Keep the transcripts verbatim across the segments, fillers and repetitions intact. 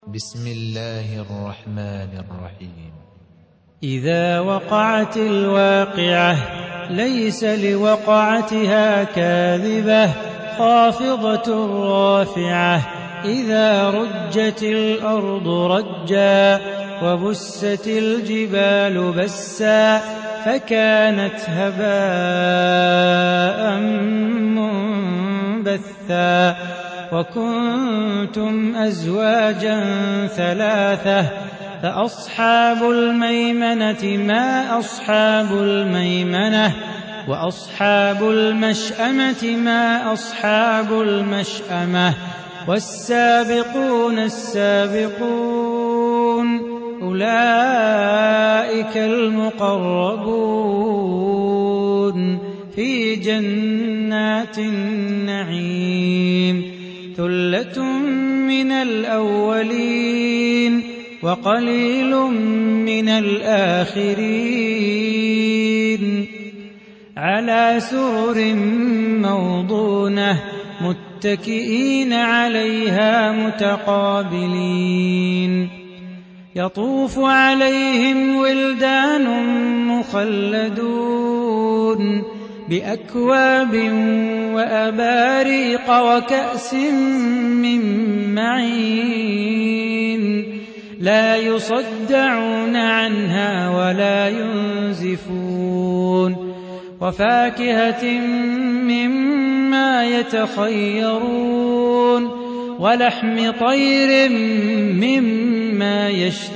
بسم الله الرحمن الرحيم. إذا وقعت الواقعة ليس لوقعتها كاذبة خافضة رافعة إذا رجت الأرض رجا وبست الجبال بسا فكانت هباء منبثا وكنتم أزواجا ثلاثة فأصحاب الميمنة ما أصحاب الميمنة وأصحاب المشأمة ما أصحاب المشأمة والسابقون السابقون أولئك المقربون في جنات النعيم ثلة من الأولين وقليل من الآخرين على سرر موضونة متكئين عليها متقابلين يطوف عليهم ولدان مخلدون بأكواب وأباريق وكأس من معين لا يصدعون عنها ولا ينزفون وفاكهة مما يتخيرون ولحم طير مما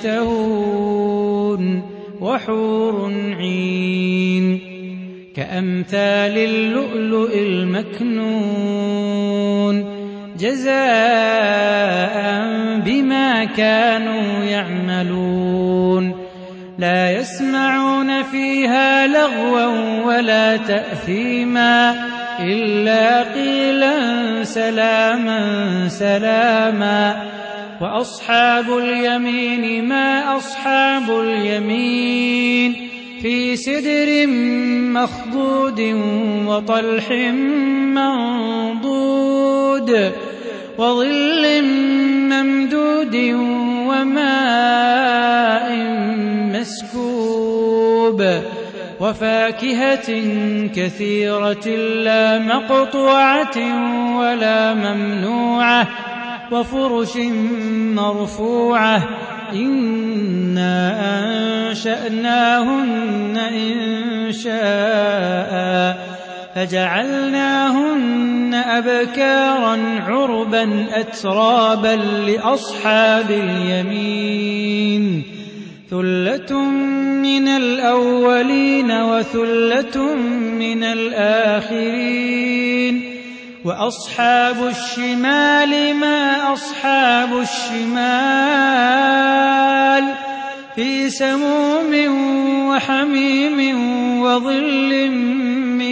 يشتهون وحور عين كأمثال اللؤلؤ المكنون جزاء بما كانوا يعملون لا يسمعون فيها لغوا ولا تأثيما إلا قيلا سلاما سلاما وأصحاب اليمين ما أصحاب اليمين في سدر مخضود وطلح منضود وظل ممدود وماء مسكوب وفاكهة كثيرة لا مقطوعة ولا ممنوعة وفرش مرفوعة إنا أنشأناهن إنشاء فجعلناهن أبكارا عربا أترابا لأصحاب اليمين ثلة من الأولين وثلة من الآخرين وأصحاب الشمال ما أصحاب الشمال في سموم وحميم وظل من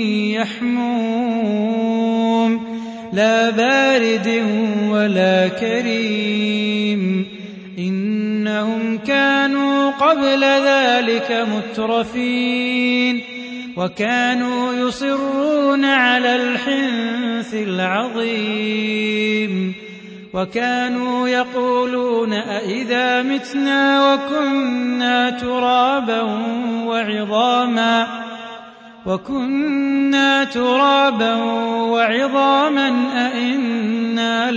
يحموم لا بارد ولا كريم إنهم كانوا قبل ذلك مترفين وكانوا يصرون على الحنث العظيم وكانوا يقولون أئذا متنا وكنا ترابا وعظاما وكنا ترابا وعظاما أئنا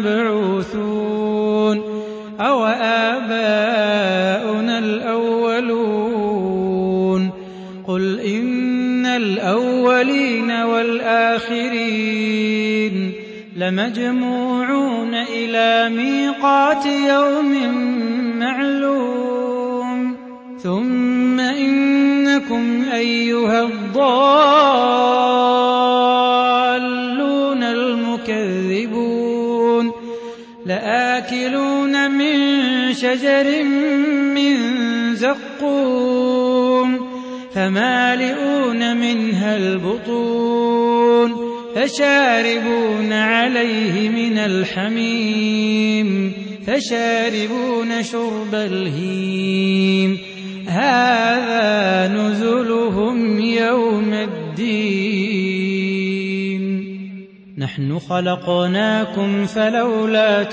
لمبعوثون أو آباؤنا الأولون قل إن الأولين والآخرين لمجموعون إلى ميقات يوم معلوم ثم إنكم أيها الضالون المكذبون لآكلون من شجر من زقوم فمالئون منها البطون فشاربون عليه من الحميم فشاربون شرب الهيم هذا نزلهم يوم الدين نحن خلقناكم فلولا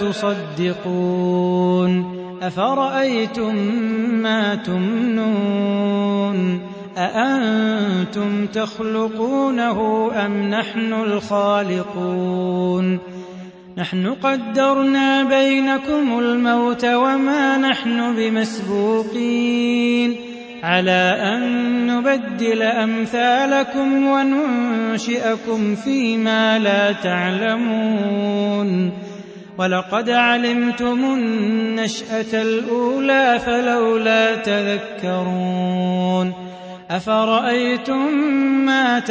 تصدقون أفرأيتم ما تمنون أأنتم تخلقونه أم نحن الخالقون نحن قدرنا بينكم الموت وما نحن بمسبوقين على أن نبدل أمثالكم وننشئكم فيما لا تعلمون ولقد علمتم النشأة الأولى فلولا تذكرون أفرأيتم ما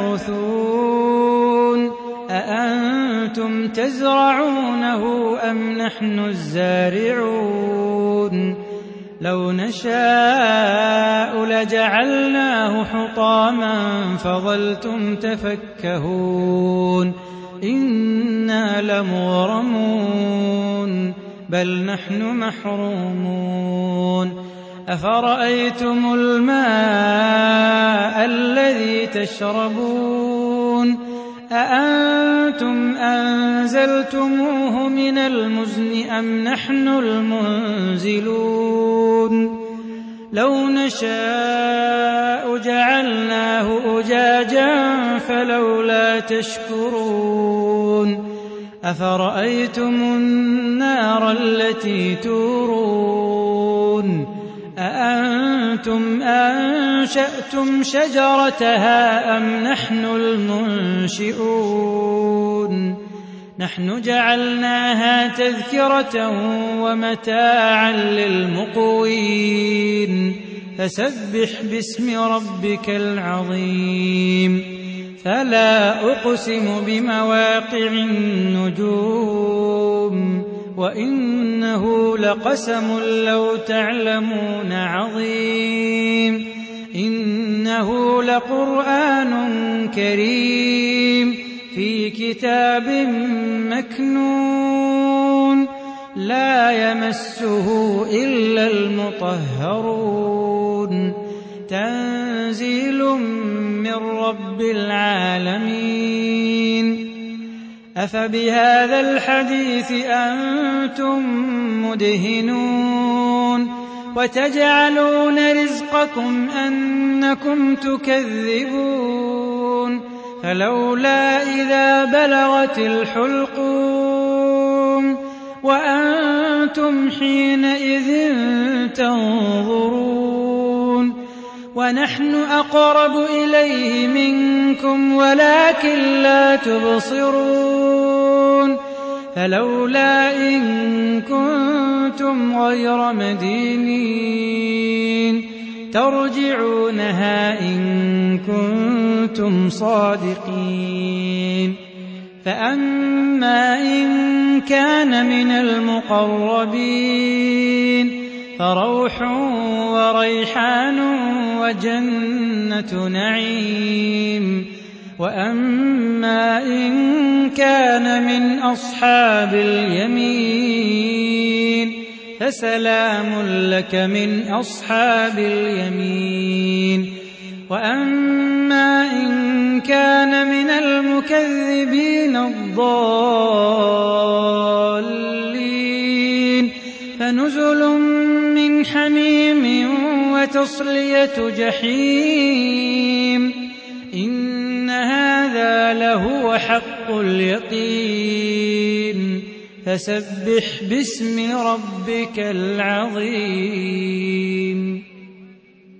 تحرثون أأنتم تزرعونه أم نحن الزارعون لو نشاء لجعلناه حطاما فظلتم تفكهون إنا لمغرمون بل نحن محرومون أفرأيتم الماء الذي تشربون أأنتم أنزلتموه من المزن أم نحن المنزلون لو نشاء جعلناه أجاجا فلولا تشكرون أفرأيتم النار التي تورون أأنتم أنشأتم شجرتها أم نحن المنشئون نحن جعلناها تذكرة ومتاعا للمقوين فسبح باسم ربك العظيم فلا أقسم بمواقع النجوم وإنه لقسم لو تعلمون عظيم إنه لقرآن كريم في كتاب مكنون لا يمسه إلا المطهرون تنزيل من رب العالمين أفبهذا الحديث أنتم مدهنون وتجعلون رزقكم أنكم تكذبون فلولا إذا بلغت الحلقوم وأنتم حينئذ تنظرون ونحن أقرب إليه منكم ولكن لا تبصرون فلولا إن كنتم غير مدينين ترجعونها إن كنتم صادقين فأما إن كان من المقربين فروح وريحان وجنة نعيم وأما إن كان من أصحاب اليمين فسلام لك من أصحاب اليمين وأما إن كان من المكذبين الضالين فنزل من حميم وتصلية جحيم إن هذا لهو حق اليقين فسبح باسم ربك العظيم